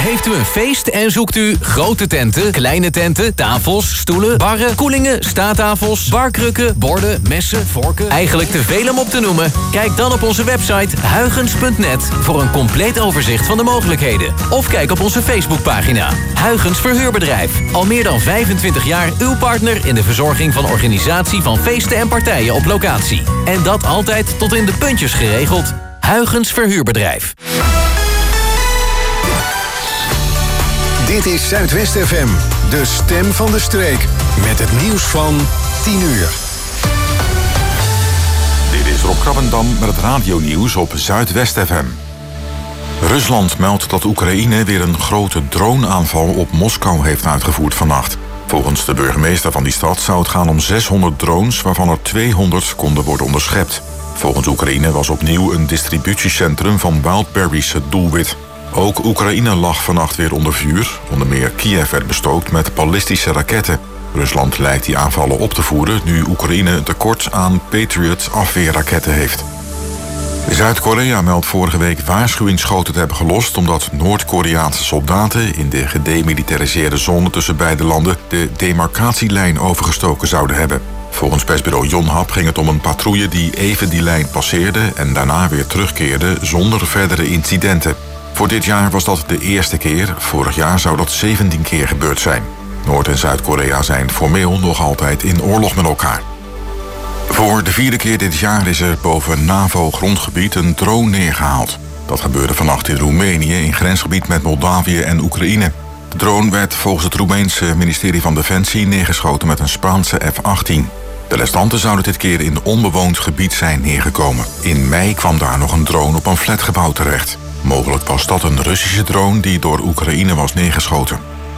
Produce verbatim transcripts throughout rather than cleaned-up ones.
Heeft u een feest en zoekt u grote tenten, kleine tenten, tafels, stoelen, barren, koelingen, staattafels, barkrukken, borden, messen, vorken? Eigenlijk te veel om op te noemen? Kijk dan op onze website huygens punt net voor een compleet overzicht van de mogelijkheden. Of kijk op onze Facebookpagina. Huygens Verhuurbedrijf. Al meer dan vijfentwintig jaar uw partner in de verzorging van organisatie van feesten en partijen op locatie. En dat altijd tot in de puntjes geregeld. Huygens Verhuurbedrijf. Dit is Zuidwest F M, de stem van de streek. Met het nieuws van tien uur. Dit is Rob Krabbendam met het radionieuws op Zuidwest F M. Rusland meldt dat Oekraïne weer een grote droneaanval op Moskou heeft uitgevoerd vannacht. Volgens de burgemeester van die stad zou het gaan om zeshonderd drones, waarvan er tweehonderd konden worden onderschept. Volgens Oekraïne was opnieuw een distributiecentrum van Wildberries het doelwit. Ook Oekraïne lag vannacht weer onder vuur. Onder meer Kiev werd bestookt met ballistische raketten. Rusland lijkt die aanvallen op te voeren nu Oekraïne een tekort aan Patriot afweerraketten heeft. Zuid-Korea meldt vorige week waarschuwingsschoten te hebben gelost omdat Noord-Koreaanse soldaten in de gedemilitariseerde zone tussen beide landen de demarcatielijn overgestoken zouden hebben. Volgens persbureau Yonhap ging het om een patrouille die even die lijn passeerde en daarna weer terugkeerde zonder verdere incidenten. Voor dit jaar was dat de eerste keer. Vorig jaar zou dat zeventien keer gebeurd zijn. Noord- en Zuid-Korea zijn formeel nog altijd in oorlog met elkaar. Voor de vierde keer dit jaar is er boven NAVO-grondgebied een drone neergehaald. Dat gebeurde vannacht in Roemenië in grensgebied met Moldavië en Oekraïne. De drone werd volgens het Roemeense ministerie van Defensie neergeschoten met een Spaanse F achttien. De restanten zouden dit keer in onbewoond gebied zijn neergekomen. In mei kwam daar nog een drone op een flatgebouw terecht. Mogelijk was dat een Russische drone die door Oekraïne was neergeschoten.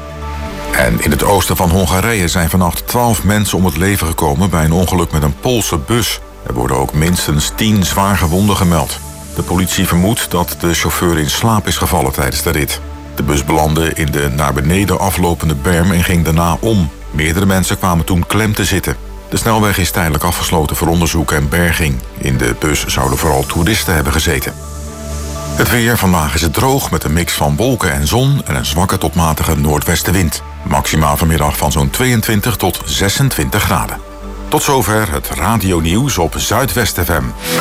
En in het oosten van Hongarije zijn vannacht twaalf mensen om het leven gekomen bij een ongeluk met een Poolse bus. Er worden ook minstens tien zwaargewonden gemeld. De politie vermoedt dat de chauffeur in slaap is gevallen tijdens de rit. De bus belandde in de naar beneden aflopende berm en ging daarna om. Meerdere mensen kwamen toen klem te zitten. De snelweg is tijdelijk afgesloten voor onderzoek en berging. In de bus zouden vooral toeristen hebben gezeten. Het weer, vandaag is het droog met een mix van wolken en zon en een zwakke tot matige noordwestenwind. Maximaal vanmiddag van zo'n tweeëntwintig tot zesentwintig graden. Tot zover het radionieuws op Zuidwest F M.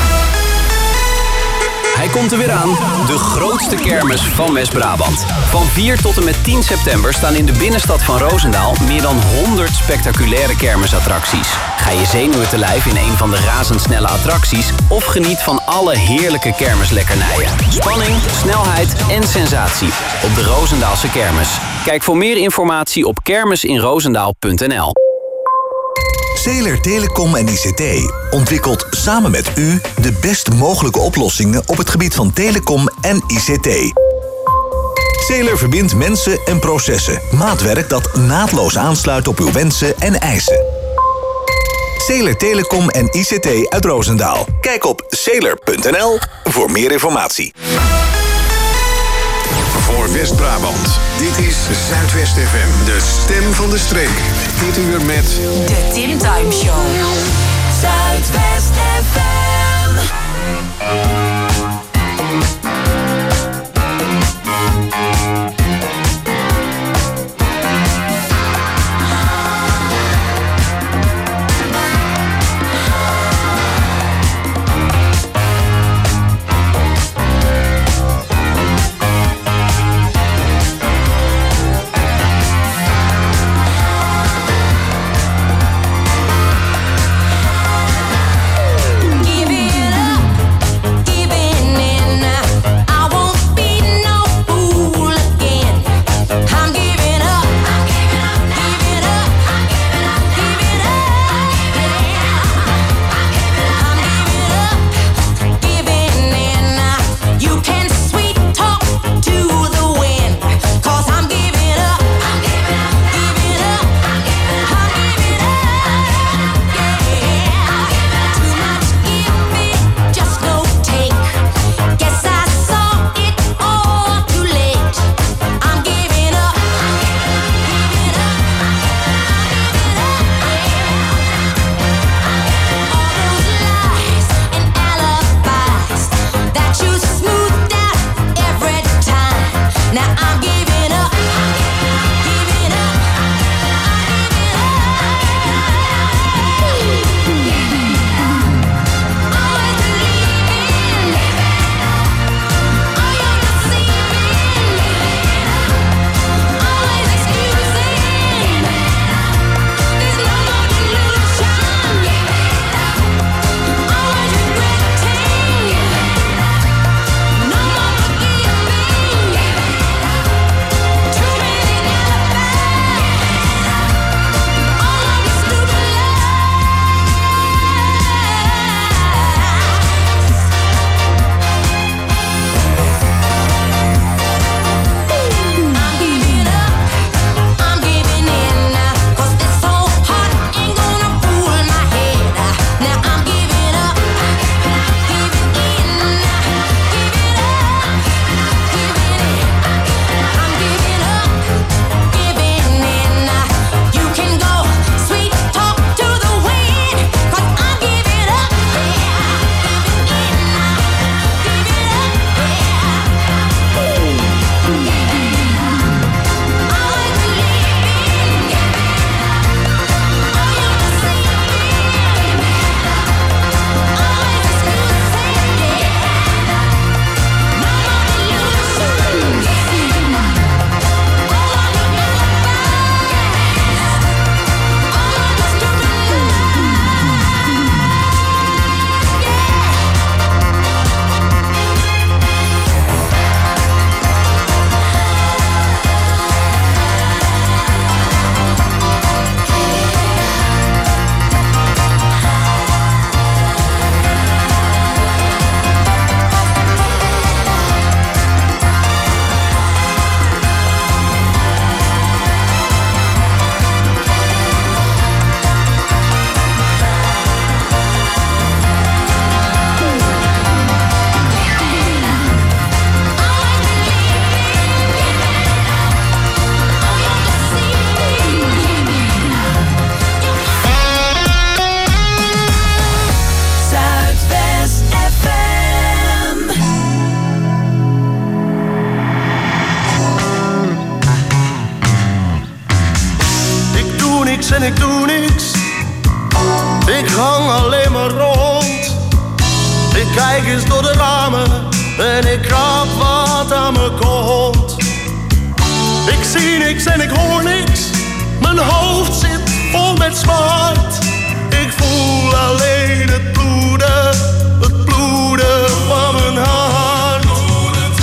Hij komt er weer aan, de grootste kermis van West-Brabant. Van vier tot en met tien september staan in de binnenstad van Roosendaal meer dan honderd spectaculaire kermisattracties. Ga je zenuwen te lijf in een van de razendsnelle attracties of geniet van alle heerlijke kermislekkernijen. Spanning, snelheid en sensatie op de Roosendaalse kermis. Kijk voor meer informatie op kermisinroosendaal punt n l. Zeeler Telecom en I C T ontwikkelt samen met u de best mogelijke oplossingen op het gebied van telecom en I C T. Zeeler verbindt mensen en processen. Maatwerk dat naadloos aansluit op uw wensen en eisen. Zeeler Telecom en I C T uit Roosendaal. Kijk op zeeler punt n l voor meer informatie. Voor West-Brabant, dit is Zuidwest F M, de stem van de streek. Dit uur met... De Tim Time Show. Zuidwest F M. Give it up, give it niks en ik doe niks. Ik hang alleen maar rond. Ik kijk eens door de ramen en ik krap wat aan me komt. Ik zie niks en ik hoor niks. Mijn hoofd zit vol met smart. Ik voel alleen het bloeden, het bloeden van mijn hart. Bloedend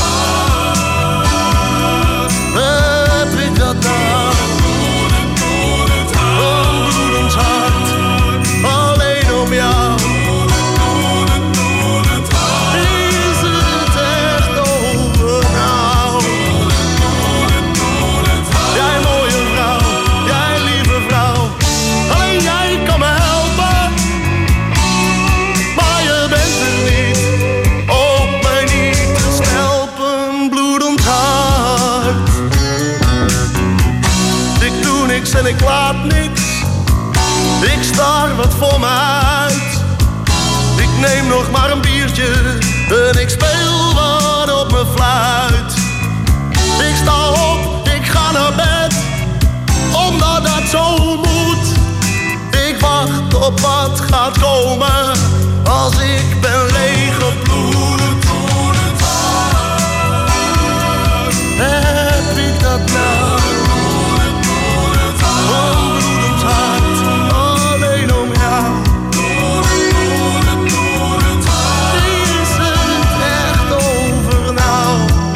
hart. Heb ik dat nou? Bloedend, bloedend hart. Een bloedend hart. Alleen om jou. Bloedend, bloedend hart. Is het echt over nou? Bloedend, bloedend hart. Jij mooie vrouw, jij lieve vrouw. Alleen jij kan me helpen. Maar je bent er niet. Op mij niet te stelpen, bloedend hart. Ik doe niks en ik laat niks. Ik staar wat voor me uit. Ik neem nog maar een biertje en ik speel wat op mijn fluit. Ik sta op, ik ga naar bed, omdat dat zo moet. Ik wacht op wat gaat komen als ik ben leeggebloed. Heb ik dat nou? Een bloedend hart, alleen om jou. Is het echt over nou?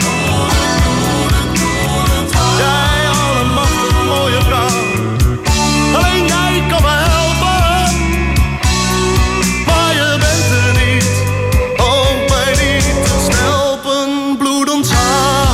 Jij allemachtig mooie vrouw. Alleen jij kan me helpen. Maar je bent er niet. Ook mij niet te stelpen, bloedend hart.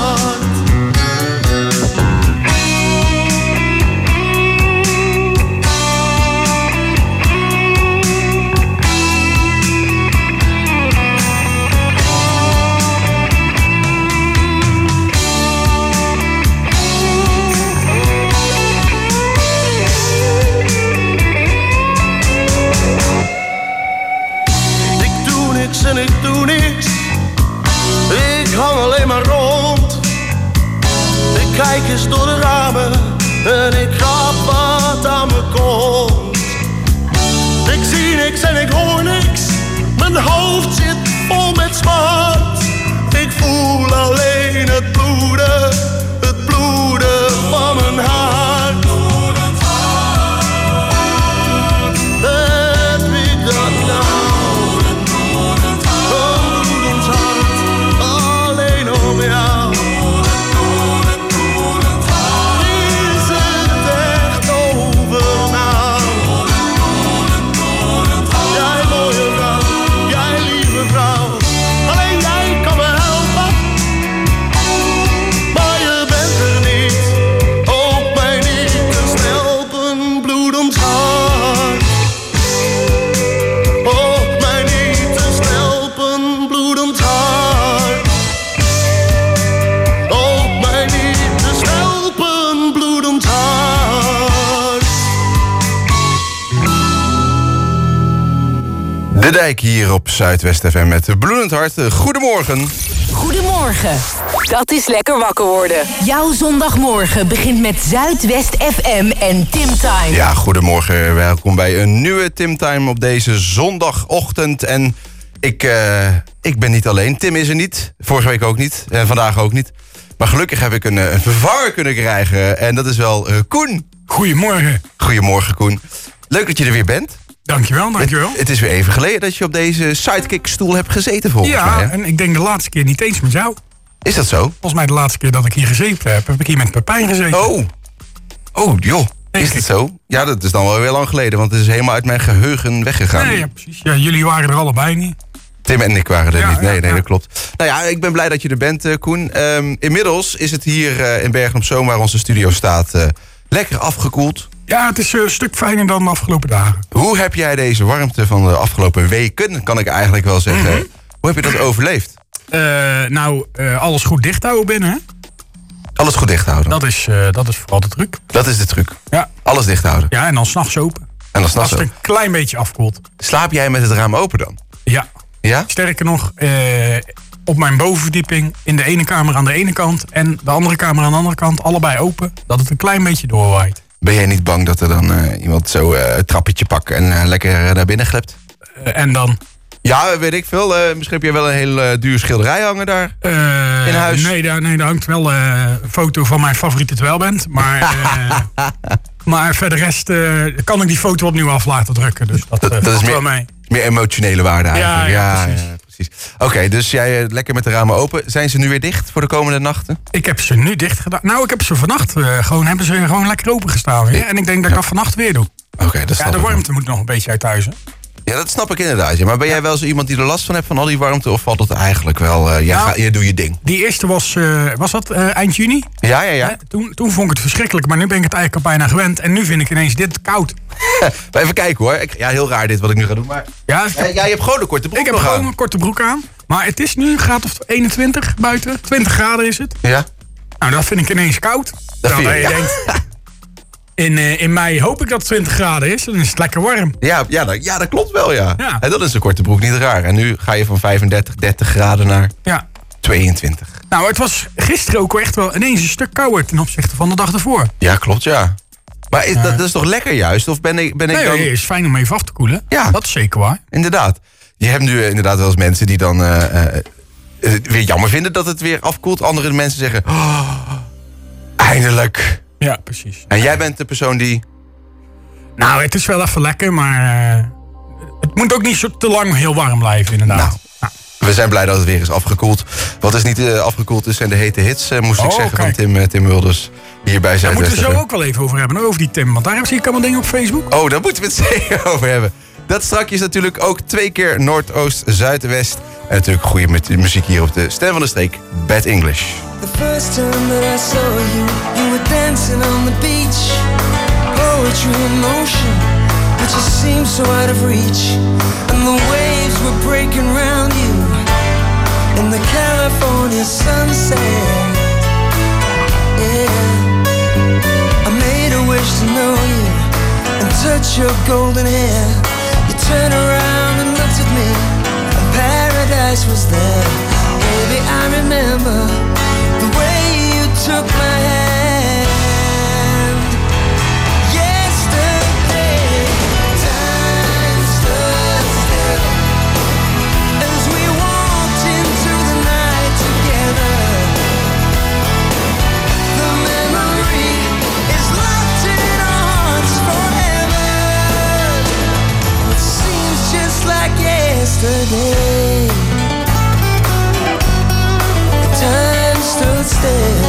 Ik doe niks en ik doe niks. Ik hang alleen maar rond. Ik kijk eens door de ramen en ik grap wat aan me komt. Ik zie niks en ik hoor niks. Mijn hoofd zit vol met smart. Ik voel alleen het bloeden, het bloeden van mijn hart. Bloedend hart. Heb ik dat nou? Een bloedend hart, alleen om jou. Is het echt over nou? Jij mooie vrouw, jij lieve vrouw. Alleen jij kan me helpen. Maar je bent er niet. Ook mij niet te stelpen, bloedend hart. Ook mij niet te stelpen, bloedend hart. Ook mij niet te stelpen, bloedend hart. De Dijk hier op Zuidwest F M met Bloedend Hart. Goedemorgen. Goedemorgen. Dat is lekker wakker worden. Jouw zondagmorgen begint met Zuidwest F M en Tim Time. Ja, goedemorgen. Welkom bij een nieuwe Tim Time op deze zondagochtend. En ik, uh, ik ben niet alleen. Tim is er niet. Vorige week ook niet. En vandaag ook niet. Maar gelukkig heb ik een, een vervanger kunnen krijgen. En dat is wel uh, Koen. Goedemorgen. Goedemorgen, Koen. Leuk dat je er weer bent. Dankjewel, dankjewel. Het, het is weer even geleden dat je op deze sidekick-stoel hebt gezeten, volgens ja, mij. Ja, en ik denk de laatste keer niet eens met jou. Is dat zo? Volgens mij de laatste keer dat ik hier gezeten heb, heb ik hier met Pepijn gezeten. Oh, oh joh. Denk is het zo? Ja, dat is dan wel weer lang geleden, want het is helemaal uit mijn geheugen weggegaan. Nee, ja, precies. Ja, jullie waren er allebei niet. Tim en ik waren er ja, niet. Nee, ja, nee, ja. dat klopt. Nou ja, ik ben blij dat je er bent, uh, Koen. Um, inmiddels is het hier uh, in Bergen op Zoom, waar onze studio staat, uh, lekker afgekoeld. Ja, het is een stuk fijner dan de afgelopen dagen. Hoe heb jij deze warmte van de afgelopen weken, kan ik eigenlijk wel zeggen, mm-hmm. hoe heb je dat overleefd? Uh, nou, uh, alles goed dicht houden binnen, hè? Alles goed dicht houden? Dat is, uh, dat is vooral de truc. Dat is de truc? Ja. Alles dicht houden? Ja, en dan 's nachts open. En dan 's nachts Als het een klein beetje afkoelt. Slaap jij met het raam open dan? Ja. Ja? Sterker nog, uh, op mijn bovenverdieping, in de ene kamer aan de ene kant en de andere kamer aan de andere kant, allebei open, dat het een klein beetje doorwaait. Ben jij niet bang dat er dan uh, iemand zo uh, het trappetje pakt en uh, lekker uh, naar binnen glept? Uh, en dan? Ja, weet ik veel. Uh, misschien heb je wel een heel uh, duur schilderij hangen daar uh, in huis. Nee, daar, nee, daar hangt wel uh, een foto van mijn favoriete dwelband. Maar, uh, maar verder rest uh, kan ik die foto opnieuw af laten drukken. Dus dat, dat, uh, dat is meer, wel mee. meer emotionele waarde eigenlijk. Ja, ja, ja, precies. Ja, precies. Oké, okay, dus jij uh, lekker met de ramen open. Zijn ze nu weer dicht voor de komende nachten? Ik heb ze nu dicht gedaan. Nou, ik heb ze vannacht uh, gewoon, hebben ze gewoon lekker open gestaan. Weer. En ik denk dat ik dat vannacht weer doe. Oké, okay, dat Ja, de warmte moet nog een beetje uit huis. Hè? Ja, dat snap ik inderdaad. Ja. Maar ben jij wel zo iemand die er last van hebt van al die warmte? Of valt het eigenlijk wel, uh, jij, nou, ga, jij doe je ding? Die eerste was, uh, was dat uh, eind juni? Ja, ja, ja. Hè? Toen, toen vond ik het verschrikkelijk, maar nu ben ik het eigenlijk al bijna gewend. En nu vind ik ineens dit koud. Maar even kijken hoor. Ik, ja, heel raar dit wat ik nu ga doen. Maar ja, ja, jij hebt gewoon een korte broek Ik heb nog gewoon aan. een korte broek aan. Maar het is nu een graad of eenentwintig buiten. twintig graden is het. Ja. Nou, dat vind ik ineens koud. Dat vind je, je ja. denkt, in, uh, in mei hoop ik dat het twintig graden is. Dan is het lekker warm. Ja, ja, dat, ja dat klopt wel, ja. Ja. En dan is een korte broek niet raar. En nu ga je van vijfendertig, dertig graden naar Ja. tweeëntwintig. Nou, het was gisteren ook echt wel ineens een stuk kouder ten opzichte van de dag ervoor. Ja, klopt, ja. Maar is, dat, dat is toch lekker juist? Of ben ik, ben ik Nee, dan... het is fijn om even af te koelen. Ja. Dat is zeker waar. Inderdaad. Je hebt nu uh, inderdaad wel eens mensen die dan uh, uh, uh, weer jammer vinden dat het weer afkoelt. Andere mensen zeggen, oh, eindelijk. Ja, precies. En jij bent de persoon die... Nou, het is wel even lekker, maar uh, het moet ook niet zo te lang heel warm blijven, inderdaad. Nou, nou. We zijn blij dat het weer is afgekoeld. Wat is niet uh, afgekoeld is, zijn de hete hits, uh, moest Oh, ik zeggen, kijk. van Tim, uh, Tim Wilders. Hierbij zijn Daar moeten we zo ook wel even over hebben, over die Tim. Want daar zie ik allemaal dingen op Facebook. Oh, daar moeten we het zeker over hebben. Dat strakjes natuurlijk ook twee keer Noordoost, Zuidwest. En natuurlijk goede met de muziek hier op de Stem van de Streek, Bad English. The first time that I saw you, you were dancing on the beach. Poetry in motion, but you seemed so out of reach. And the waves were breaking round you in the California sunset. Yeah, I made a wish to know you and touch your golden hair. You turned around and looked at me, and paradise was there. Baby, I remember the way you took my hand. Yesterday, time stood still as we walked into the night together. The memory is locked in our hearts forever. It seems just like yesterday. Time stood still.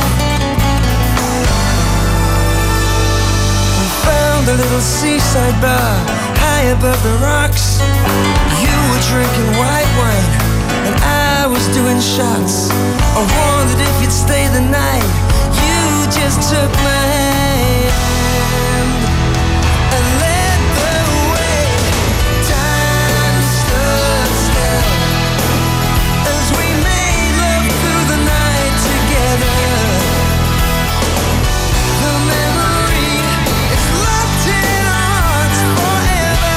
We found a little seaside bar high above the rocks. You were drinking white wine and I was doing shots. I wondered if you'd stay the night. You just took my hand and led the way. Time stood still as we made love through the night together. The memory is locked in our hearts forever.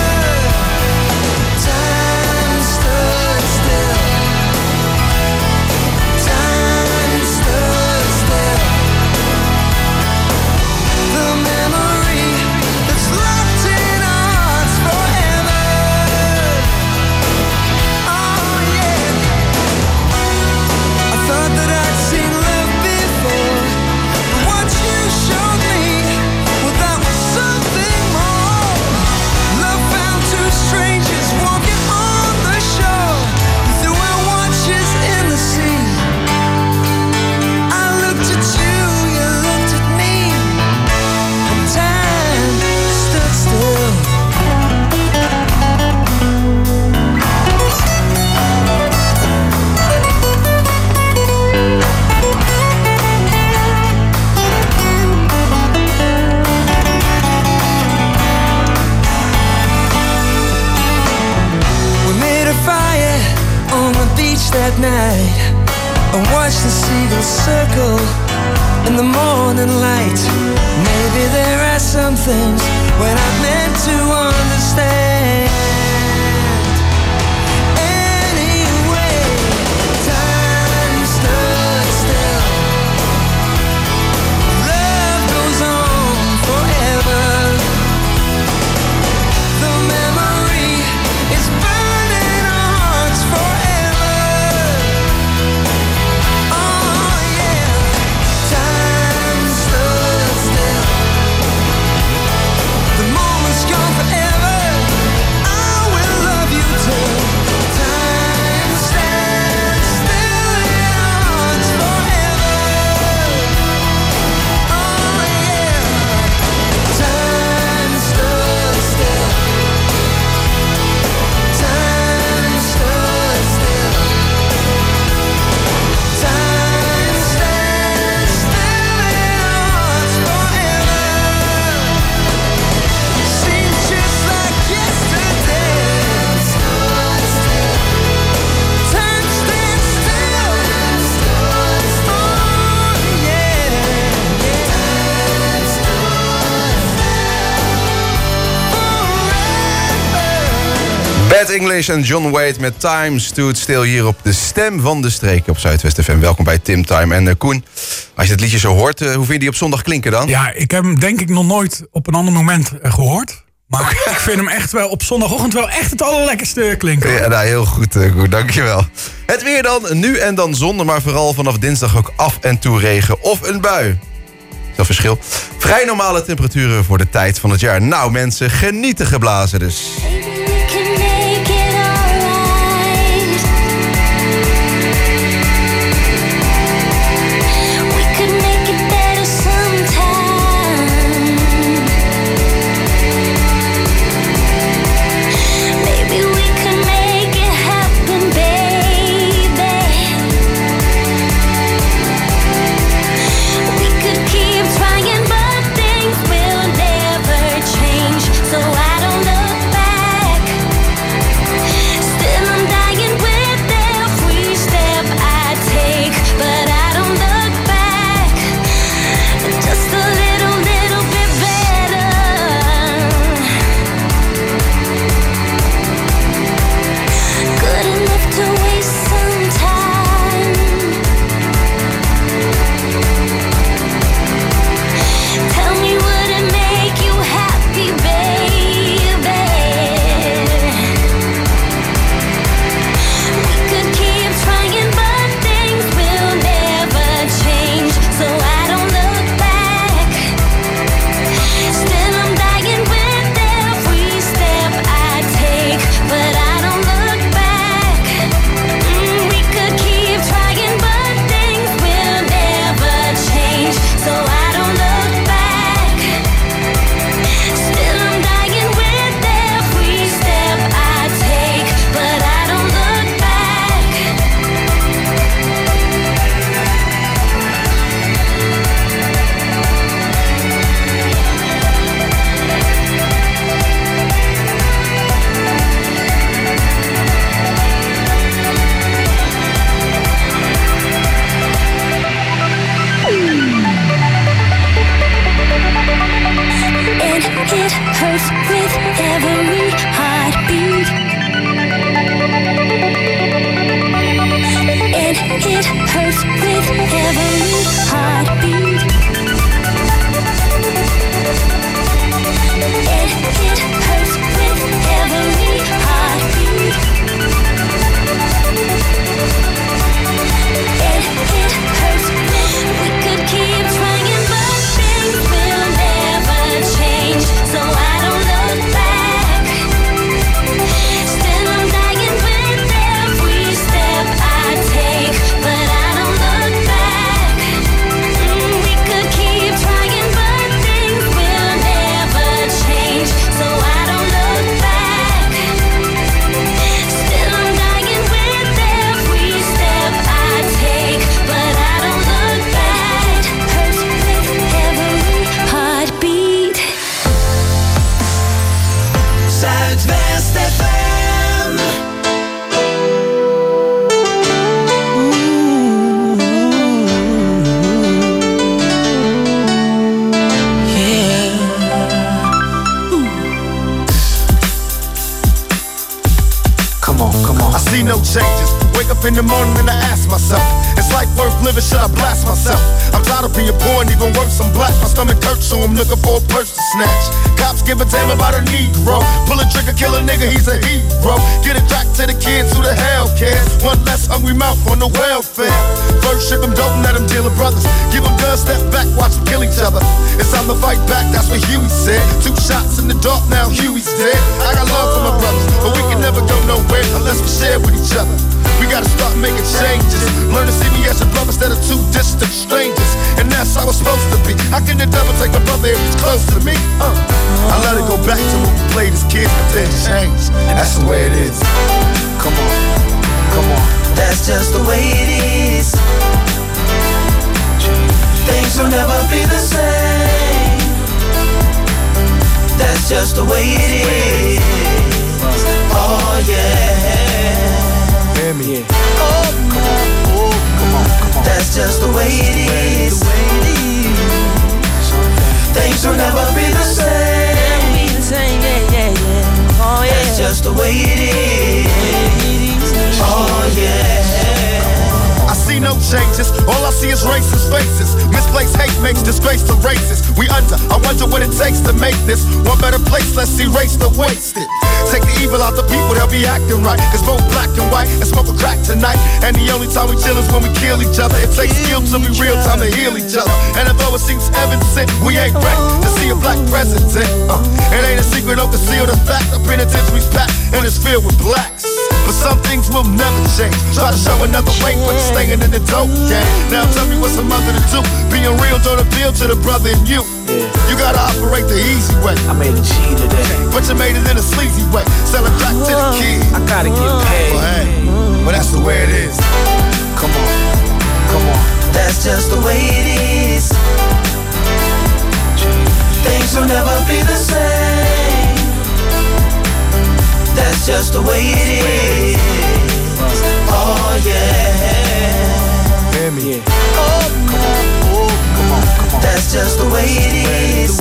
Time stood still. Time stood still. The memory is locked in our hearts forever. Oh yeah. I thought that I'd seen love before, but what you showed me, well, that was something more. Love found two strangers walking on the shore. We threw our watches in the sea. I looked at you, you looked at me, and time stood still. We made a fire on the beach that night and watched the seagulls circle in the morning light. Maybe there are some things when I'm meant to understand. Anyway, time stood still. Love goes on forever. Bad English en John Wade met Time Stood Still hier op de Stem van de Streek op Zuidwest F M. Welkom bij Tim Time. En uh, Koen, als je het liedje zo hoort, uh, hoe vind je die op zondag klinken dan? Ja, ik heb hem denk ik nog nooit op een ander moment uh, gehoord. Maar okay. Ik vind hem echt wel op zondagochtend wel echt het allerlekkerste klinken. Ja, nou, heel goed, uh, goed, dankjewel. Het weer dan, nu en dan zon, maar vooral vanaf dinsdag ook af en toe regen of een bui. Dat verschil. Vrij normale temperaturen voor de tijd van het jaar. Nou mensen, genieten geblazen dus. In the morning and I ask myself, is life worth living? Should I blast myself? I'm tired of being poor and even worse, I'm black. My stomach hurts, so I'm looking for a purse to snatch. Cops give a damn about a Negro. Pull a trigger, kill a nigga, he's a hero. Get it back to the kids who the hell cares. One less hungry mouth on the welfare. First ship them, don't let them deal with brothers. Give them guns, step back, watch them kill each other. It's time to fight back, that's what Huey said. Two shots in the dark, now Huey's dead. I got love for my brothers, but we can never go nowhere unless we share with each other. We gotta start making changes. Learn to see me as a brother instead of two distant strangers. And that's how it's supposed to be. How can the devil take a brother if he's close to me? Uh. I let it go back to when we played as kids, but then changed. That's the way it is. Come on, come on. That's just the way it is. Things will never be the same. That's just the way it is. Oh yeah. Hear me. Yeah. Oh, come on. Oh, come on, come on. That's just the way it is. Things will never be the same. Yeah, yeah, yeah. Oh, yeah. That's just the way it is. no changes. All I see is racist faces. Misplaced hate makes disgrace to races. We under, I wonder what it takes to make this one better place. Let's erase the wasted. Take the evil out the people, they'll be acting right. Cause both black and white and smoke a crack tonight. And the only time we chill is when we kill each other. It takes skill to be real time to heal each other. And although it seems evident, we ain't ready to see a black president. Uh, it ain't a secret, don't conceal the fact. The penitentiary's packed and it's filled with blacks. But some things will never change. Try to show another way, but you're staying in the dope game. Now tell me what's a mother to do. Being real don't appeal to the brother in you. You gotta operate the easy way. I made a G today, but you made it in a sleazy way. Selling crack to the kids. I gotta get paid. Well, hey, well that's the way it is. Come on, come on. That's just the way it is. Things will never be the same. That's just the way it is. Oh yeah. Hear me. Oh, come on. Oh, come on, come on. That's just the way it is.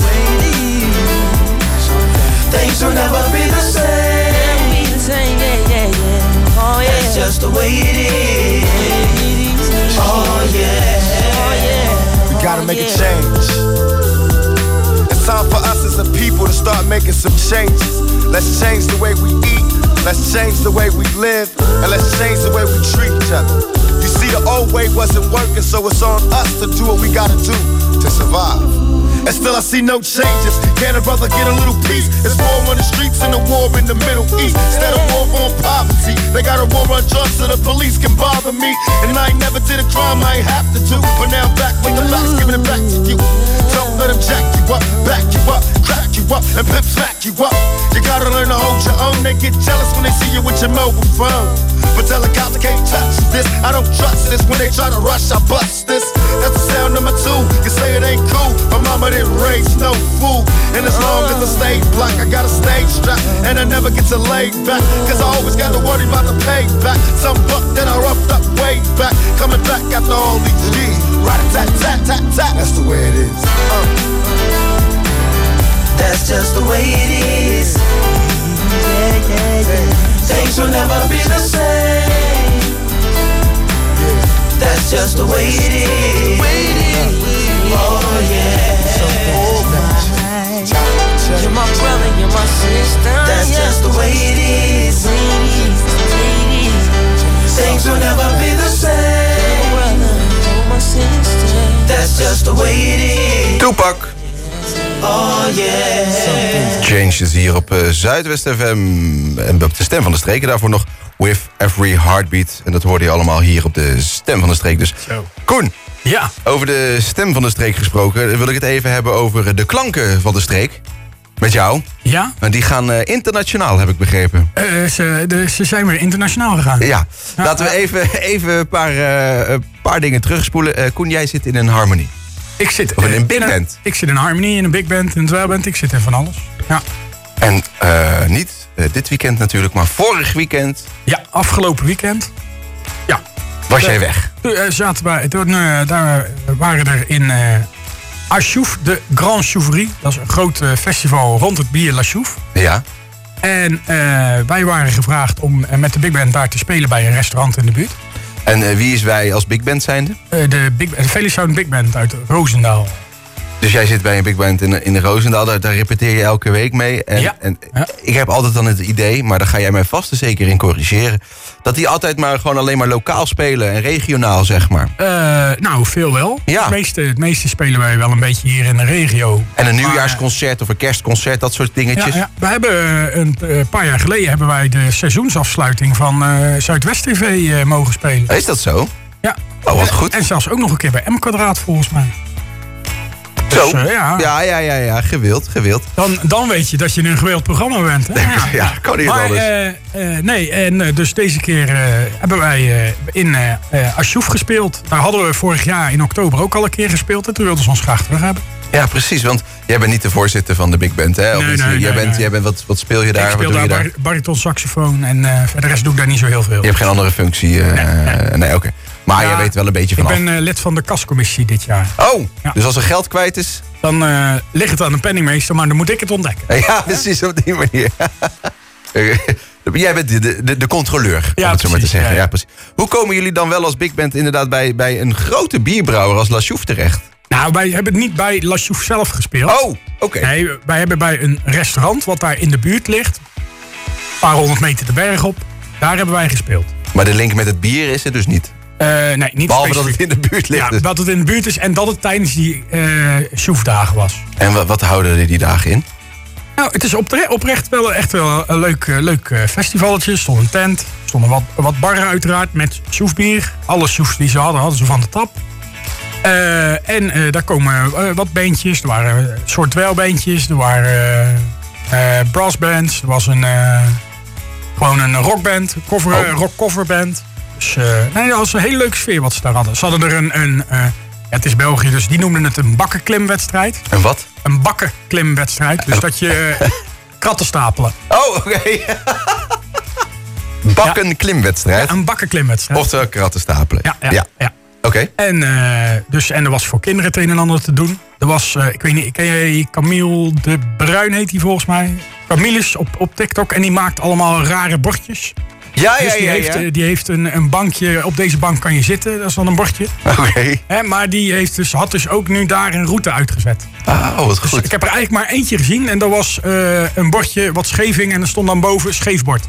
Things will never be the same. Be the same, yeah, yeah, yeah. Oh yeah. That's just the way it is. Oh yeah. Oh yeah. We gotta make a change. It's time for us as a people to start making some changes. Let's change the way we eat. Let's change the way we live. And let's change the way we treat each other. You see, the old way wasn't working, so it's on us to do what we gotta do to survive. And still I see no changes. Can a brother get a little peace? It's war on the streets and a war in the Middle East. Instead of war on poverty, they got a war on drugs so the police can bother me. And I ain't never did a crime I ain't have to do. But now I'm back with the facts, giving it back to you. Don't let them jack you up, back you up, crack you up, and pimp smack you up. You gotta learn to hold your own. They get jealous when they see you with your mobile phone. But tell the cops I can't touch this. I don't trust this. When they try to rush, I bust this. That's the sound number two. You say it ain't cool. My mama didn't raise no fool. And as long as I stay black, I got a stage strap. And I never get to lay back. Cause I always got to worry about the payback. Some buck that I roughed up way back. Coming back after all these years. Rat-a-tat-tat-tat-tat. That's the way it is. Uh. That's just the way it is. Yeah, yeah, yeah. Things will never be the same. That's just the way it is. Oh yeah. You're my brother, you're my sister. That's yeah. just the way it is. Things will never be the same. Brother, you're my sister. That's just the way it is. Toepak. Oh yeah. Changes hier op uh, Zuidwest F M. En op de Stem van de Streek. En daarvoor nog With Every Heartbeat. En dat hoorde je allemaal hier op de Stem van de Streek. Dus Zo. Koen, ja. Over de Stem van de Streek gesproken, wil ik het even hebben over de klanken van de streek. Met jou. Ja. En die gaan uh, internationaal, heb ik begrepen. Uh, ze, de, ze zijn weer internationaal gegaan. Ja. Ja, Laten we even, even een paar, uh, een paar dingen terugspoelen. Uh, Koen, jij zit in een harmonie. Ik zit of in uh, een big in band. Een, ik zit in een harmonie, in een big band, in een dweilband. Ik zit in van alles. Ja. En uh, niet uh, dit weekend natuurlijk, maar vorig weekend. Ja, afgelopen weekend. Ja. Was jij weg? Toen uh, zaten wij, toen, uh, daar waren er in uh, La Chouffe, de Grand Choufferie. Dat is een groot uh, festival rond het bier La Chouffe. Ja. En uh, wij waren gevraagd om uh, met de big band daar te spelen bij een restaurant in de buurt. En uh, wie is wij als big band zijnde? Uh, de big, de Felix Sound Big Band uit Roosendaal. Dus jij zit bij een big band in, in de Roosendaal, daar, daar repeteer je elke week mee. En, ja. en ja. Ik heb altijd dan het idee, maar daar ga jij mij vast en zeker in corrigeren, dat die altijd maar gewoon alleen maar lokaal spelen en regionaal, zeg maar. Uh, nou, veel wel. Ja. Het, meeste, het meeste spelen wij wel een beetje hier in de regio. En een nieuwjaarsconcert of een kerstconcert, dat soort dingetjes. Ja, ja. We hebben een, een paar jaar geleden hebben wij de seizoensafsluiting van uh, Zuidwest T V uh, mogen spelen. Is dat zo? Ja. Oh, wat goed. En, en zelfs ook nog een keer bij M Kwadraat volgens mij. Zo, dus, uh, ja. ja, ja, ja, ja, gewild, gewild. Dan, dan weet je dat je een gewild programma bent. Hè? Ja, ja, kan niet maar, anders. Uh, uh, nee, en uh, dus deze keer uh, hebben wij uh, in uh, uh, La Chouffe gespeeld. Daar hadden we vorig jaar in oktober ook al een keer gespeeld. En toen wilden ze ons graag terug hebben. Ja, precies, want jij bent niet de voorzitter van de big band, hè? Of nee, iets, nee, jij nee, bent, nee. jij bent wat, wat speel je daar? Ik speel wat doe daar je bar- bariton saxofoon en uh, verder rest doe ik daar niet zo heel veel. Je hebt geen andere functie? Uh, nee, nee. nee oké. Okay. Maar ja, jij weet wel een beetje vanaf. Ik ben uh, lid van de kascommissie dit jaar. Oh, ja. Dus als er geld kwijt is? Dan uh, ligt het aan de penningmeester, maar dan moet ik het ontdekken. Ja, precies op die manier. Jij bent de, de, de controleur, Ja, om het zo maar te precies, zeggen. ja, Ja, ja. precies. Hoe komen jullie dan wel als big band inderdaad bij, bij een grote bierbrouwer als La Chouffe terecht? Nou, wij hebben niet bij La Chouffe zelf gespeeld. Oh, oké. Okay. Nee, wij hebben bij een restaurant wat daar in de buurt ligt. Een paar honderd meter de berg op. Daar hebben wij gespeeld. Maar de link met het bier is er dus niet? Uh, nee, niet Behalve specifiek. dat het in de buurt ligt. Ja, dus. dat het in de buurt is en dat het tijdens die uh, Chouffe-dagen was. En wat, wat houden die dagen in? Nou, het is opre- oprecht wel echt wel een leuk, uh, leuk uh, festivalletje. Er stond een tent, er stonden wat, wat barren uiteraard met Chouffe-bier. Alle Choufes die ze hadden, hadden ze van de tap. Uh, en uh, daar komen uh, wat bandjes. Er waren een soort dweilbandjes. Er waren uh, uh, brassbands. Er was een, uh, gewoon een rockband, cover, Oh. rock coverband. Dus uh, nee, dat was een hele leuke sfeer wat ze daar hadden. Ze hadden er een, een uh, ja, het is België, dus die noemden het een bakkenklimwedstrijd. Een wat? Een bakkenklimwedstrijd. Dus dat je uh, kratten stapelen. Oh, oké. Okay. Bakkenklimwedstrijd? Ja, een bakkenklimwedstrijd. Oftewel kratten stapelen. Ja, ja, ja. ja. Oké. Okay. En, uh, dus, en er was voor kinderen het een en ander te doen. Er was, uh, ik weet niet, ken jij Camille de Bruin heet die volgens mij? Camille is op, op TikTok en die maakt allemaal rare bordjes. Ja, dus ja, die ja, heeft, ja. Die heeft een, een bankje, op deze bank kan je zitten, dat is dan een bordje. Oké. Okay. Maar die heeft dus, had dus ook nu daar een route uitgezet. Ah, oh, wat goed. Dus ik heb er eigenlijk maar eentje gezien en dat was uh, een bordje wat scheef hing en er stond dan boven scheefbord.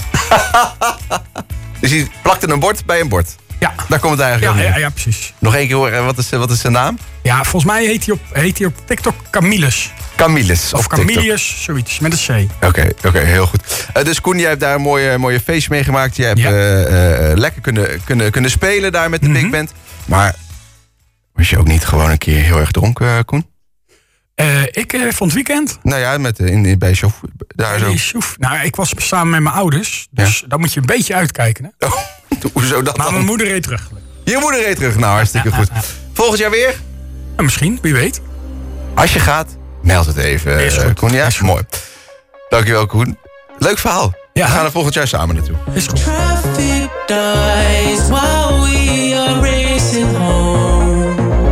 Dus je plakte een bord bij een bord? Ja. Daar komt het eigenlijk ja, op. Ja, ja, precies. Nog één keer horen, wat is, wat is zijn naam? Ja, volgens mij heet hij op, heet hij op TikTok Camillus. Camillus. Of Camillus, zoiets, met een C. Oké, okay, oké, okay, heel goed. Uh, dus Koen, jij hebt daar een mooie, mooie feestje mee gemaakt. Je hebt ja. uh, uh, lekker kunnen, kunnen, kunnen spelen daar met de mm-hmm. big band. Maar was je ook niet gewoon een keer heel erg dronken, uh, Koen? Uh, ik uh, van het weekend? Nou ja, met, in, in, bij Chouf. Daar zo. Chouf. Nou, ik was samen met mijn ouders. Dus ja. daar moet je een beetje uitkijken. Hè? Oh, hoezo dat Maar dan? mijn moeder reed terug. Je moeder reed terug, nou hartstikke ja, goed. Ja, ja. Volgend jaar weer? Ja, misschien, wie weet. Als je gaat, meld het even, is goed. Koen. Ja, is mooi. Dankjewel, Koen. Leuk verhaal. Ja. We gaan er volgend jaar samen naartoe. Is goed. Traffic dies while we are racing home.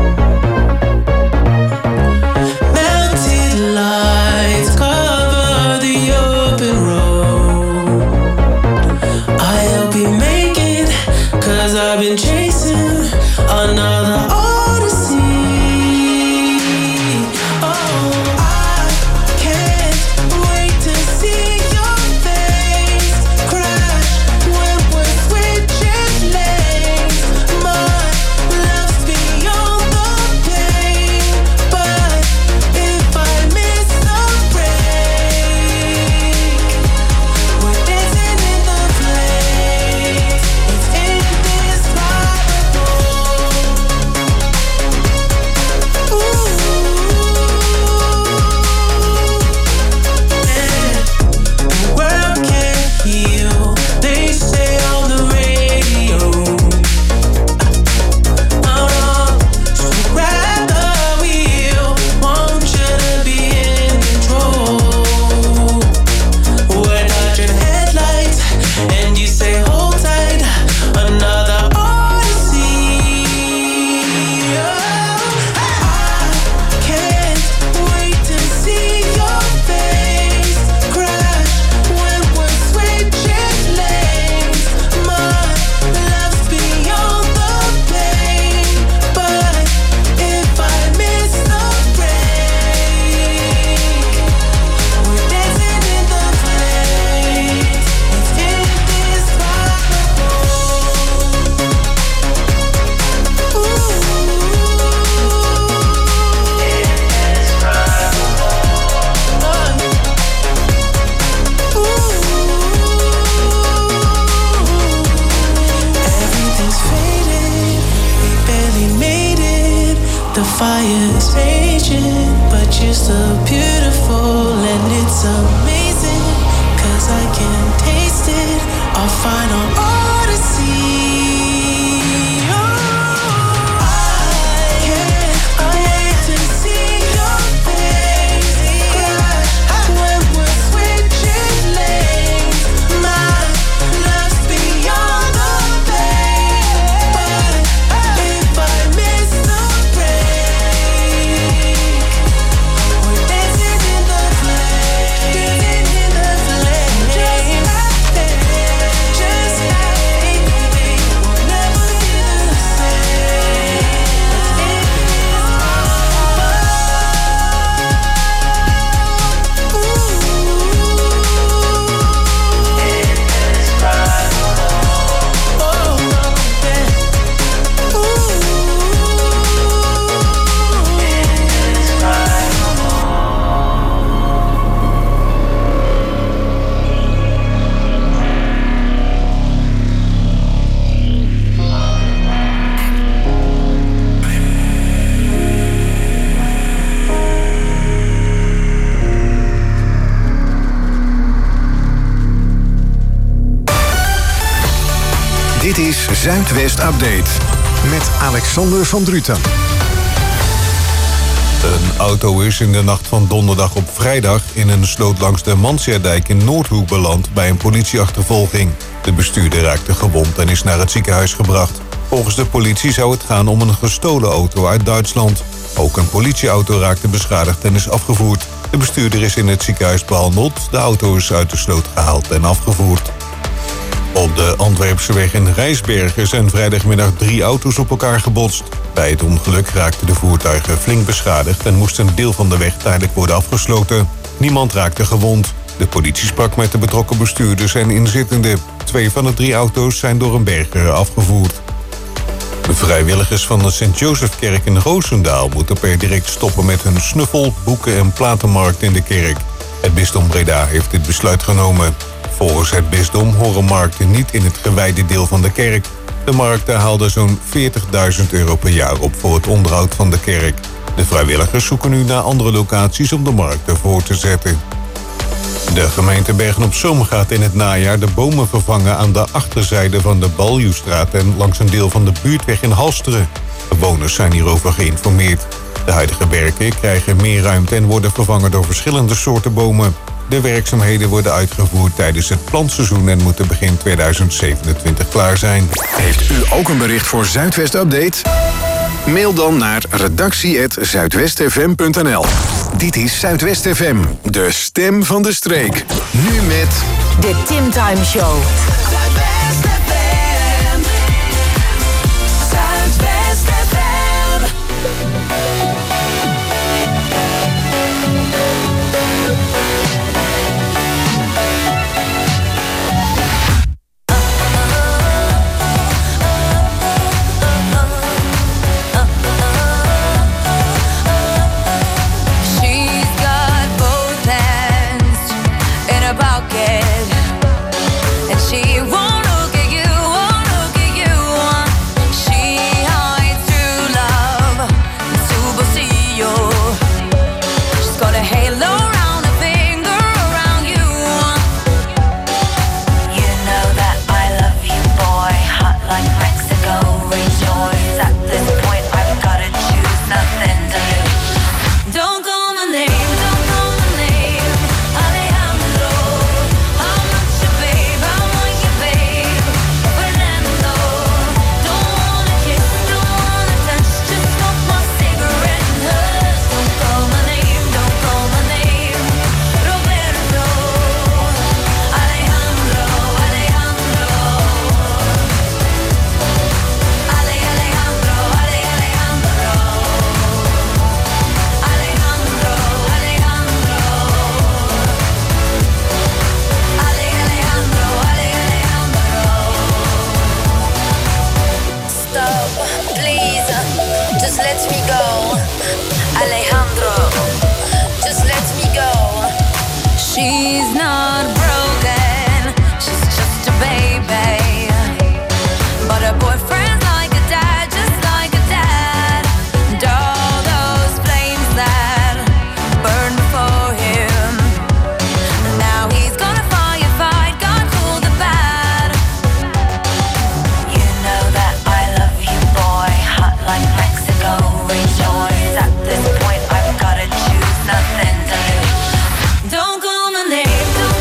Melted lights cover the open road. I hope you make it, 'cause I've been chasing another odyssey. Oh, I can't wait to see your face crash when we're switching lanes. My love's beyond the pain, but if I miss the break, we're dancing in the flames. It's indescribable. Ooh, yeah. The world can't heal, they say on the radio. Oh, so grab the wheel, want you to be in control. We're dodging headlights, and you say hold tight, another odyssey. Oh, I can't wait to see your face crash when we're switching lanes. My love's beyond the pain, but if I miss the break, we're dancing in the flames. It's indescribable. Everything's faded, we barely made it. The fire's raging, but you're still beautiful and it's amazing, 'cause I can taste it, our final odyssey. Oh, I can't wait to see your face crash when we're switching lanes. My love's beyond the pain, but if I miss the break, we're dancing in the flames, dancing in the flames. Just is Zuidwest Update met Alexander van Druten. Een auto is in de nacht van donderdag op vrijdag in een sloot langs de Mansjerdijk in Noordhoek beland bij een politieachtervolging. De bestuurder raakte gewond en is naar het ziekenhuis gebracht. Volgens de politie zou het gaan om een gestolen auto uit Duitsland. Ook een politieauto raakte beschadigd en is afgevoerd. De bestuurder is in het ziekenhuis behandeld. De auto is uit de sloot gehaald en afgevoerd. Op de Antwerpse weg in Rijsbergen zijn vrijdagmiddag drie auto's op elkaar gebotst. Bij het ongeluk raakten de voertuigen flink beschadigd en moest een deel van de weg tijdelijk worden afgesloten. Niemand raakte gewond. De politie sprak met de betrokken bestuurders en inzittenden. Twee van de drie auto's zijn door een berger afgevoerd. De vrijwilligers van de Sint-Jozefkerk in Roosendaal moeten per direct stoppen met hun snuffel, boeken en platenmarkt in de kerk. Het bisdom Breda heeft dit besluit genomen. Volgens het bisdom horen markten niet in het gewijde deel van de kerk. De markten haalden zo'n veertigduizend euro per jaar op voor het onderhoud van de kerk. De vrijwilligers zoeken nu naar andere locaties om de markten voor te zetten. De gemeente Bergen-op-Zoom gaat in het najaar de bomen vervangen aan de achterzijde van de Baljuwstraat en langs een deel van de buurtweg in Halsteren. Bewoners zijn hierover geïnformeerd. De huidige werken krijgen meer ruimte en worden vervangen door verschillende soorten bomen. De werkzaamheden worden uitgevoerd tijdens het plantseizoen en moeten begin tweeduizend zevenentwintig klaar zijn. Heeft u ook een bericht voor Zuidwest Update? Mail dan naar redactie apenstaartje zuidwestfm punt n l. Dit is Zuidwest F M, de stem van de streek. Nu met... De Tim Time Show. Zuidwest F M. Zuidwest F M. Don't call my name.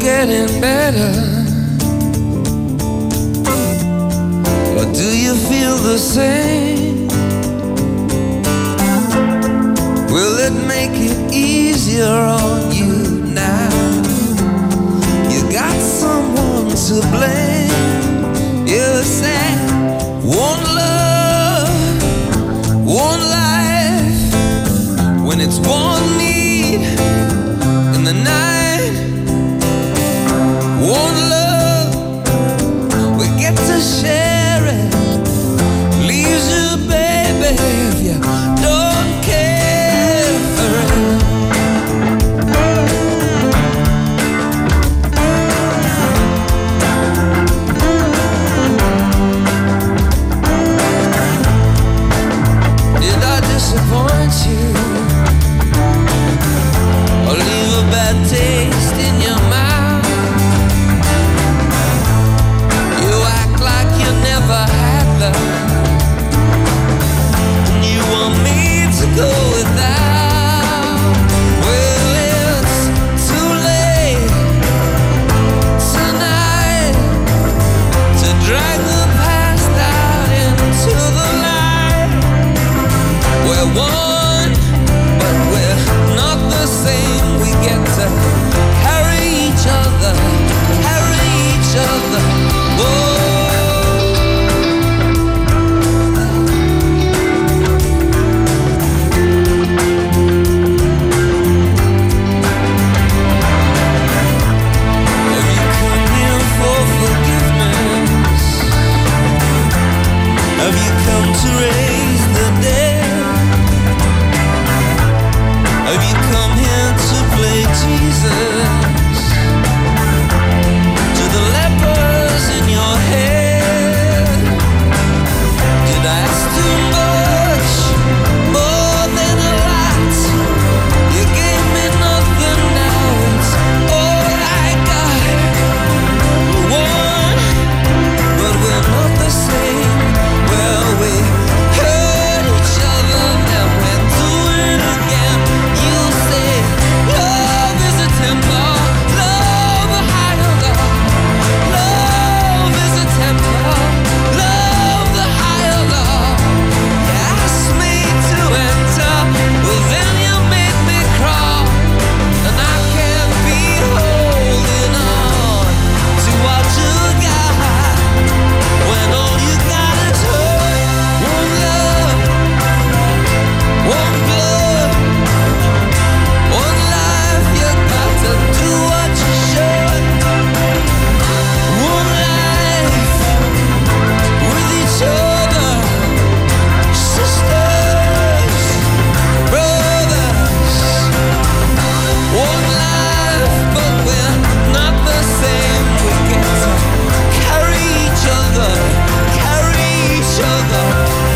getting better? Or do you feel the same? Will it make it easier on you now? You got someone to blame. You said one love, one life. When it's one need in the night, one love, we get to share it. Leaves you, baby, if you don't care for it. Did I disappoint you? Or leave a bad taste in your mouth? You act like you never had love, and you want me to go without. Well, it's too late tonight to drag the past out into the light. We're one, but we're not the same. We get to carry each other, carry each other. Whoa. Have you come here for forgiveness? Have you come to raise the dead? Have you come here to play Jesus to the lepers in your head? Did I ask too much, more than a lot? You gave me nothing, now it's all I got. We're one, but we're not the same. Well, we hurt each other, now we're doing it again. You say love is a temper, love a higher love. Love is a temper, love the higher love. You asked me to enter, well then you made me crawl, and I can't be holding on to what you got when all you got is hurt. One love, one blood, one life. You got to do what you should. One life with each other, sisters, brothers. One life, but we're not the same. We get to carry each other, carry each other.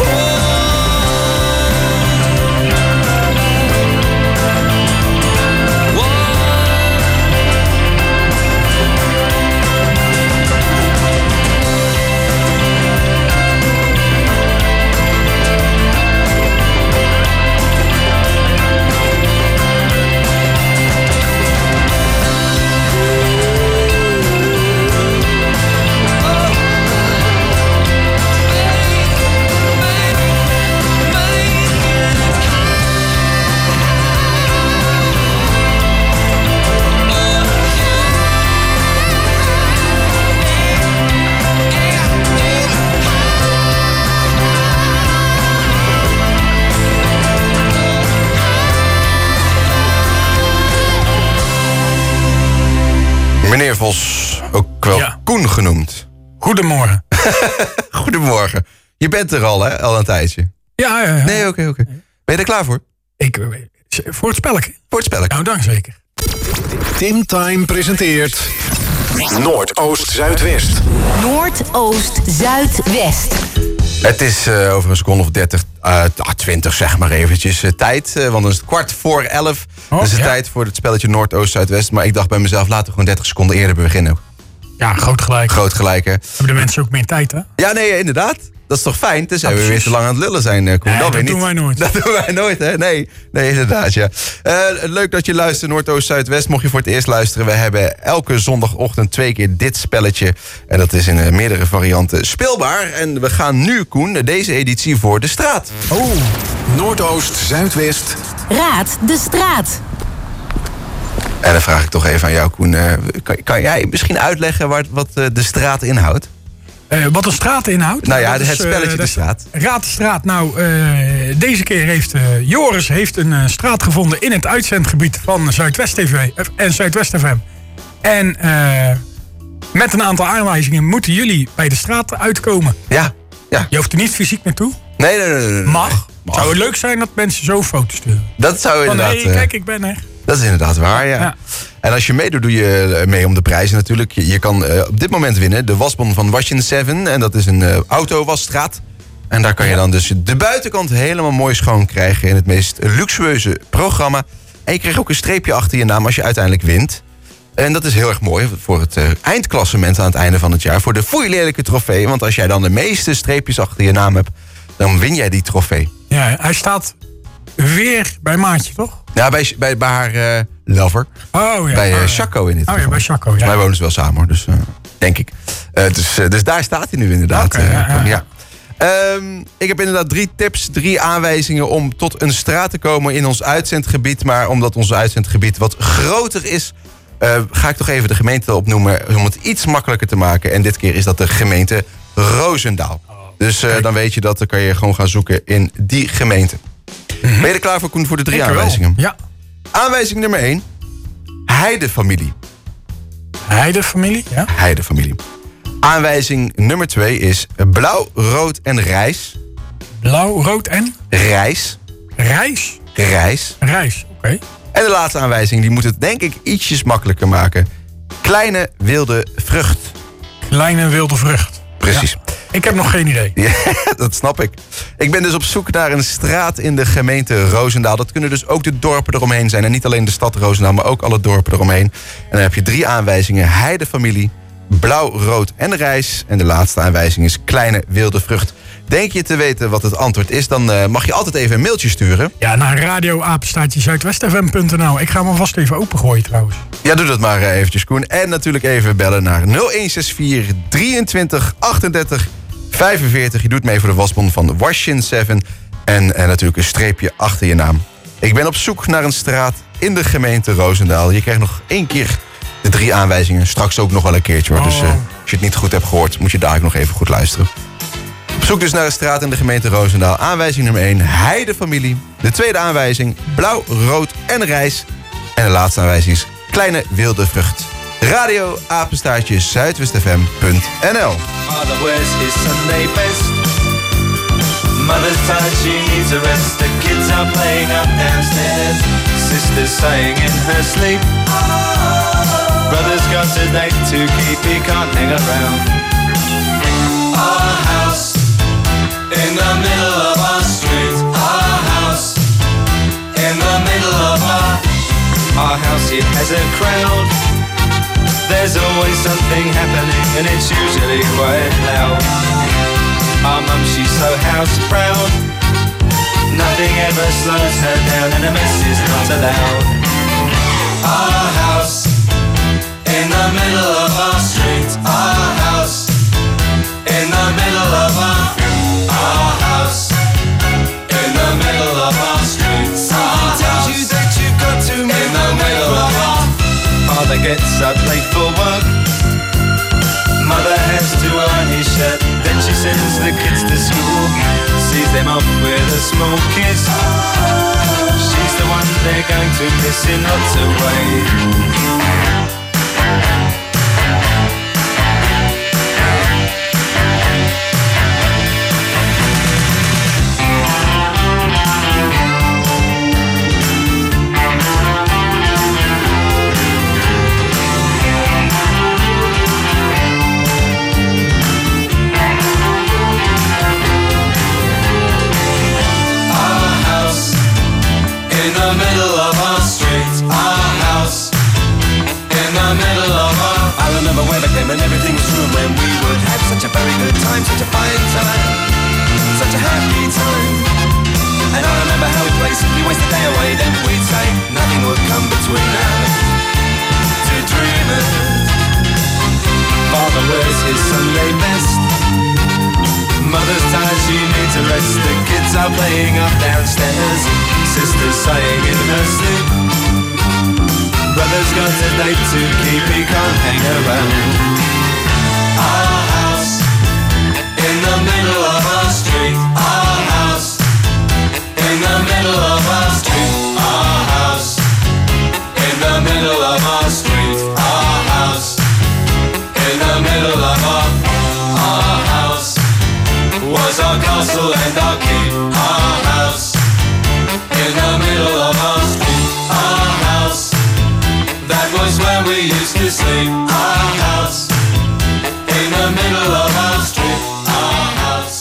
Meneer Vos, ook wel Ja. Koen genoemd. Goedemorgen. Goedemorgen. Je bent er al, hè? Al een tijdje. Ja, ja, ja. Nee, oké, oké. Ben je er klaar voor? Ik, eh, voor het spelletje. Voor het spelletje. Nou, dank zeker. Tim Time presenteert Noordoost-Zuidwest. Noordoost-Zuidwest. Het is uh, over een seconde of dertig, uh, twintig zeg maar eventjes uh, tijd. Uh, want dan is het kwart voor elf. Oh, dus het ja. tijd voor het spelletje Noordoost-Zuidwest. Maar ik dacht bij mezelf, laten we gewoon dertig seconden eerder beginnen. Ja, groot gelijk. Groot gelijk, hè? Hebben de mensen ook meer tijd, hè? Ja, nee, inderdaad. dat is toch fijn? Tenzij Ja, we weer precies. te lang aan het lullen zijn, uh, Koen. Nee, dat dat weer doen niet. wij nooit. Dat doen wij nooit, hè? Nee, nee inderdaad, ja. Uh, leuk dat je luistert, Noordoost, Zuidwest. Mocht je voor het eerst luisteren, we hebben elke zondagochtend twee keer dit spelletje. En dat is in uh, meerdere varianten speelbaar. En we gaan nu, Koen, deze editie voor de straat. Oh. Noordoost, Zuidwest. Raad de straat. En dan vraag ik toch even aan jou, Koen. Uh, kan, kan jij misschien uitleggen wat, wat uh, de straat inhoudt? Uh, wat een straat inhoudt? Nou ja, Dat het is, spelletje uh, de dat is- straat. Raad de straat. Nou, uh, deze keer heeft uh, Joris heeft een uh, straat gevonden in het uitzendgebied van Zuidwest T V en Zuidwest F M. En uh, met een aantal aanwijzingen moeten jullie bij de straat uitkomen. Ja, ja. Je hoeft er niet fysiek naartoe. Nee, nee, nee. nee, nee. Mag. Mag. Zou het leuk zijn dat mensen zo foto's sturen? Dat zou Van, inderdaad... hey, uh, kijk, ik ben er. Dat is inderdaad waar, ja. Ja. En als je meedoet, doe je mee om de prijzen natuurlijk. Je, je kan uh, op dit moment winnen de wasbon van Washin zeven. En dat is een uh, autowasstraat. En daar kan je dan dus de buitenkant helemaal mooi schoon krijgen... in het meest luxueuze programma. En je krijgt ook een streepje achter je naam als je uiteindelijk wint. En dat is heel erg mooi voor het uh, eindklassement aan het einde van het jaar. Voor de Foei Lelijke trofee. Want als jij dan de meeste streepjes achter je naam hebt... dan win jij die trofee. Ja, hij staat weer bij Maatje, toch? Ja, bij, bij, bij haar uh, lover. Oh ja. Bij uh, oh, ja. Chaco in dit Oh geval. ja, bij Chaco, ja. Wij wonen ze wel samen hoor, dus uh, denk ik. Uh, dus, uh, dus daar staat hij nu inderdaad. Oké, uh, ja, ja. ja. Um, ik heb inderdaad drie tips, drie aanwijzingen om tot een straat te komen in ons uitzendgebied. Maar omdat ons uitzendgebied wat groter is, uh, ga ik toch even de gemeente opnoemen om het iets makkelijker te maken. En dit keer is dat de gemeente Roosendaal. Dus uh, dan weet je dat, dan kan je gewoon gaan zoeken in die gemeente. Mm-hmm. Ben je er klaar voor, Koen, voor de drie Ik wel. aanwijzingen? Ja. Aanwijzing nummer één. Heidefamilie. Heidefamilie, ja. Heidefamilie. Aanwijzing nummer twee is blauw, rood en rijs. Blauw, rood en? Rijs. Rijs? Rijs. Rijs, oké. Okay. En de laatste aanwijzing, die moet het denk ik ietsjes makkelijker maken. Kleine wilde vrucht. Kleine wilde vrucht. Precies. Ja. Ik heb nog geen idee. Ja, dat snap ik. Ik ben dus op zoek naar een straat in de gemeente Roosendaal. Dat kunnen dus ook de dorpen eromheen zijn. En niet alleen de stad Roosendaal, maar ook alle dorpen eromheen. En dan heb je drie aanwijzingen. Heidefamilie, blauw, rood en rijs. En de laatste aanwijzing is kleine wilde vrucht. Denk je te weten wat het antwoord is, dan uh, mag je altijd even een mailtje sturen. Ja, naar radioapenstaatje zuidwestfm punt n l. Ik ga hem vast even opengooien trouwens. Ja, doe dat maar uh, eventjes, Koen. En natuurlijk even bellen naar nul een zes vier, drieëntwintig, achtendertig, vijfenveertig. Je doet mee voor de wasbon van Washin zeven. En, en natuurlijk een streepje achter je naam. Ik ben op zoek naar een straat in de gemeente Roosendaal. Je krijgt nog één keer de drie aanwijzingen. Straks ook nog wel een keertje hoor. Oh. Dus uh, als je het niet goed hebt gehoord, moet je daar ook nog even goed luisteren. Op zoek dus naar een straat in de gemeente Roosendaal. Aanwijzing nummer één, Heidefamilie. De tweede aanwijzing, blauw, rood en rijs. En de laatste aanwijzing is kleine wilde vrucht. Radio apenstaartje zuidwestfm punt n l. Father wears his Sunday best. Mother's tired, she needs a rest. The kids are playing up downstairs. Sister's sighing in her sleep. Brother's got a date to keep, he can't hang around. Our house in the middle of our street. Our house in the middle of our Our house, it has a crowd. There's always something happening and it's usually quite loud. Our mum, she's so house proud. Nothing ever slows her down and a mess is not allowed. Our house in the middle of our street. Our house in the middle of our Our house in the middle of our street. Our tells you that you've got to in the middle of our Father gets up late for work. Mother has to iron his shirt. Then she sends the kids to school. Sees them off with a small kiss. She's the one they're going to miss in lots of ways. In the middle of our street, our house. In the middle of our I remember when I came and everything was room when we would have such a very good time, such a fine time. The kids are playing up downstairs, sisters sighing in her sleep. Brother's got a date to keep, he can't hang around. Our house in the middle of our street. Our house in the middle of our street. Our house in the middle of our street. Our house in the middle of our our house was our castle and our keep. Our house in the middle of our street. Our house, that was where we used to sleep. Our house in the middle of our street. Our house.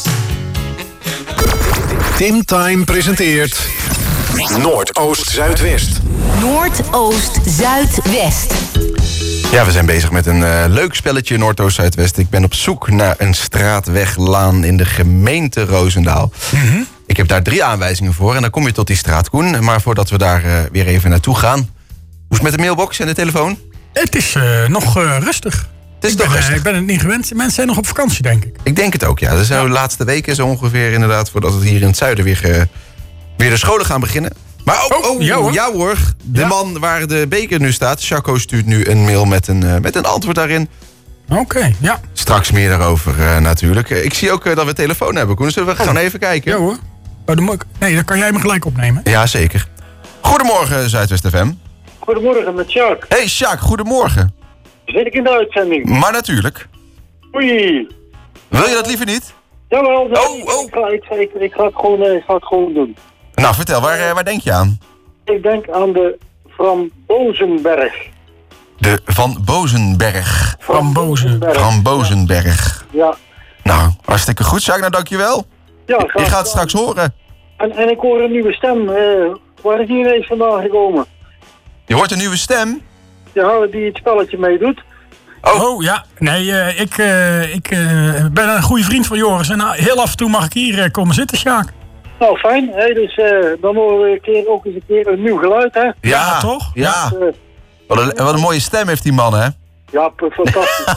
Tim Time presenteert Noordoost-Zuidwest. Noordoost-Zuidwest. Ja, we zijn bezig met een uh, leuk spelletje Noordoost-Zuidwest. Ik ben op zoek naar een straatweglaan in de gemeente Roosendaal. Mm-hmm. Ik heb daar drie aanwijzingen voor en dan kom je tot die straat, Koen. Maar voordat we daar uh, weer even naartoe gaan... Hoe is het met de mailbox en de telefoon? Het is uh, nog uh, rustig. Het is ik, toch ben, rustig? Uh, ik ben het niet gewend. Mensen zijn nog op vakantie, denk ik. Ik denk het ook, ja. Dat zijn de laatste weken zo ongeveer inderdaad... voordat het hier in het zuiden weer, uh, weer de scholen gaan beginnen. Maar oh, oh, oh ja, hoor. ja hoor, de ja. man waar de beker nu staat... Chaco stuurt nu een mail met een, uh, met een antwoord daarin. Oké, okay, ja. Straks meer daarover uh, natuurlijk. Uh, ik zie ook uh, dat we telefoon hebben, Koen. Zullen we oh. gaan even kijken? Ja hoor. Oh, dan nee, dan kan jij me gelijk opnemen. Ja, zeker. Goedemorgen, Zuidwest F M. Goedemorgen, met Sjaak. Hey Sjaak, goedemorgen. Zit ik in de uitzending? Maar natuurlijk. Oei. Wil je dat liever niet? Jawel. Oh, oh. Ik, ga, ik, ik, ik, ga het gewoon, ik ga het gewoon doen. Nou, vertel, waar, waar denk je aan? Ik denk aan de Frambozenberg. De Van Bozenberg. Frambozenberg. Frambozenberg. Ja. Nou, hartstikke goed, Sjaak. Nou, dankjewel. Ja, je gaat het straks horen. En, en ik hoor een nieuwe stem. Uh, waar is die ineens vandaan gekomen? Je hoort een nieuwe stem? Ja, die het spelletje meedoet. Oh, oh ja. Nee, uh, ik, uh, ik uh, ben een goede vriend van Joris. En uh, heel af en toe mag ik hier uh, komen zitten, Sjaak. Nou, fijn. Hey, dus uh, dan horen we een keer, ook eens een keer een nieuw geluid, hè? Ja, ja toch? Ja. Dus, uh, wat, een, wat een mooie stem heeft die man, hè? Ja, fantastisch.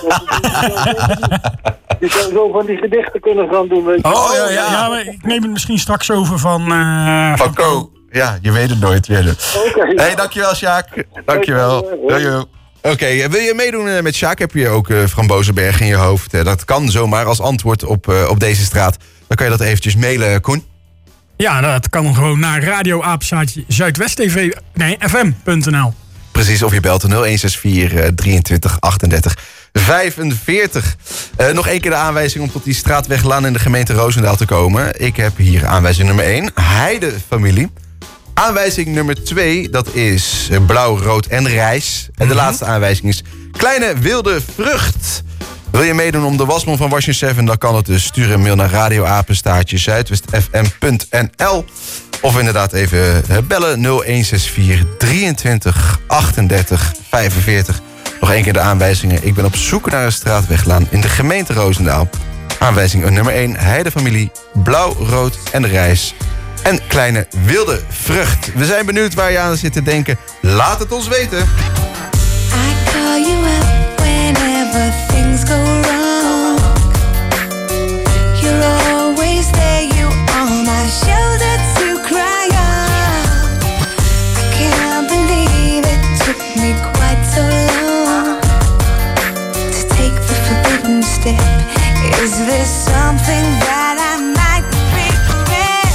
Die zou zo van die gedichten kunnen gaan doen, weet je. Oh, ja, ja. ja maar ik neem het misschien straks over van... Uh, van Ko. Ja, je weet het nooit weer. Oké. Okay, hey, dankjewel, Sjaak. Dankjewel. Oké, okay, wil je meedoen met Sjaak? Heb je ook uh, Frambozenberg in je hoofd? Uh, dat kan zomaar als antwoord op, uh, op deze straat. Dan kan je dat eventjes mailen, Koen. Ja, dat kan gewoon naar radioapenstaartje Zuidwest T V, nee, f m punt n l. Precies, of je belt nul een zes vier, drieëntwintig, achtendertig, vijfenveertig. Uh, nog één keer de aanwijzing om tot die straatweglaan in de gemeente Roosendaal te komen. Ik heb hier aanwijzing nummer één, Heide-familie. Aanwijzing nummer twee, dat is blauw, rood en rijst. En de mm-hmm. laatste aanwijzing is kleine wilde vrucht. Wil je meedoen om de wasmand van Wash zeven, dan kan het dus. Stuur een mail naar radioapenstaartje zuidwest f m punt n l. Of inderdaad even bellen nul een zes vier, drieëntwintig, achtendertig, vijfenveertig. Nog één keer de aanwijzingen. Ik ben op zoek naar een straatweglaan in de gemeente Roosendaal. Aanwijzing nummer één, Heide-familie, blauw, rood en rijst. En kleine wilde vrucht. We zijn benieuwd waar je aan zit te denken. Laat het ons weten. I call you up whenever things go wrong. You're always there, you on my shoulder to cry on. I can't believe it took me quite so long to take the forbidden step. Is there something that I might regret?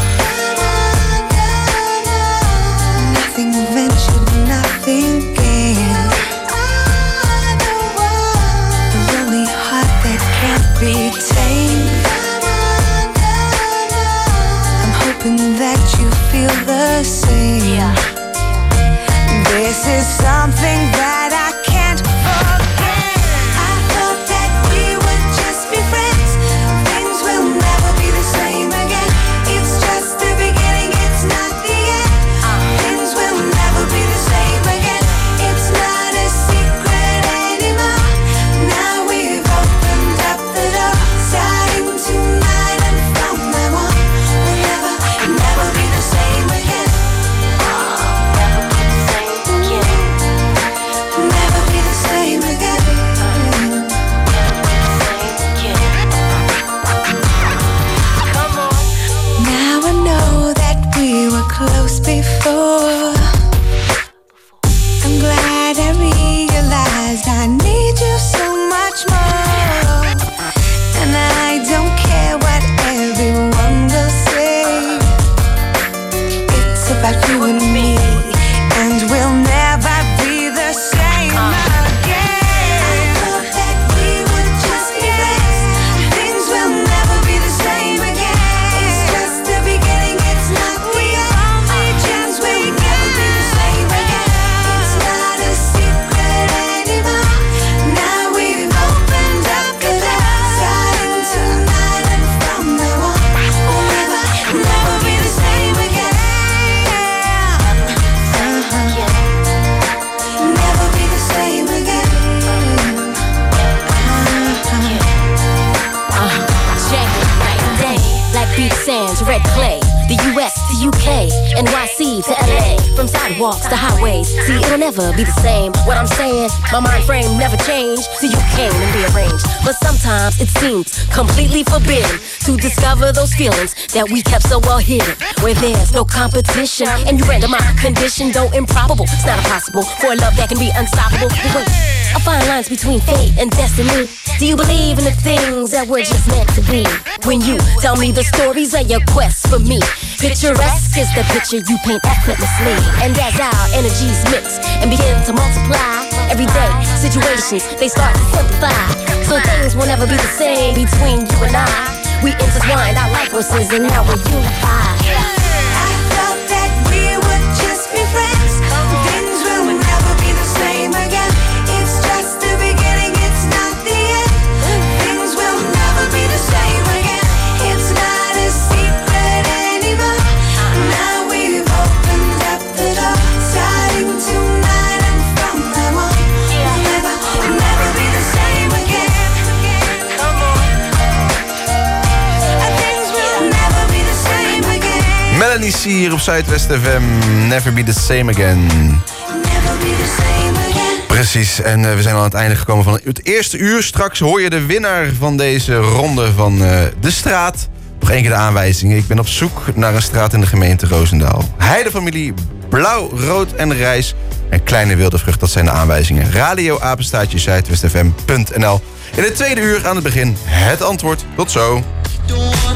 Nothing ventured, nothing gained. The lonely heart that can't be tamed. I'm hoping that you feel the same. This is something that I can't forget. I thought that we would just be friends. Things will never be the same again. It's just the beginning, it's not the end. Things will never be the same again. It's not a secret anymore. Now we've opened up the door. Starting tonight and from now on, we'll never, never be the same again. Never be the same again. Never red clay. The U S to U K, N Y C to L A. From sidewalks to highways, see it'll never be the same. What I'm saying, my mind frame never changed. So you came and rearranged. But sometimes it seems completely forbidden to discover those feelings that we kept so well hidden. Where there's no competition, and you render my condition though improbable. It's not impossible for a love that can be unstoppable. But wait, I find lines between fate and destiny. Do you believe in the things that were just meant to be? When you tell me the stories of your quest for me, picturesque is the picture you paint effortlessly. And as our energies mix and begin to multiply, everyday situations, they start to simplify. So things will never be the same between you and I. We intertwined our life forces and now we're unified. I thought that we would just be friends. Things will never be the same again. It's just the beginning, it's not the end. Things will never be the same again. It's not a secret anymore. Now we've opened up the door, starting tonight and from now on, we'll never, never be the same again. Come on. Things will never be the same again. Melanie C. hier op Zuidwest F M. Never be the same again. Never be the same again. Precies, en uh, we zijn al aan het einde gekomen van het eerste uur. Straks hoor je de winnaar van deze ronde van uh, de straat. Nog één keer de aanwijzingen. Ik ben op zoek naar een straat in de gemeente Roosendaal. Heidefamilie, blauw, rood en rijs en kleine wilde vrucht. Dat zijn de aanwijzingen. Radio apenstaartje zuidwest f m punt n l. In het tweede uur aan het begin het antwoord. Tot zo. Don't wanna